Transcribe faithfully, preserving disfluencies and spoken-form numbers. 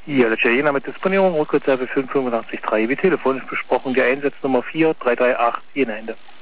Ja, das ist ja je mit Disponierung, Rückreserve fünf fünf acht drei, wie telefonisch besprochen, die Einsatznummer vier drei drei acht, jene Ende.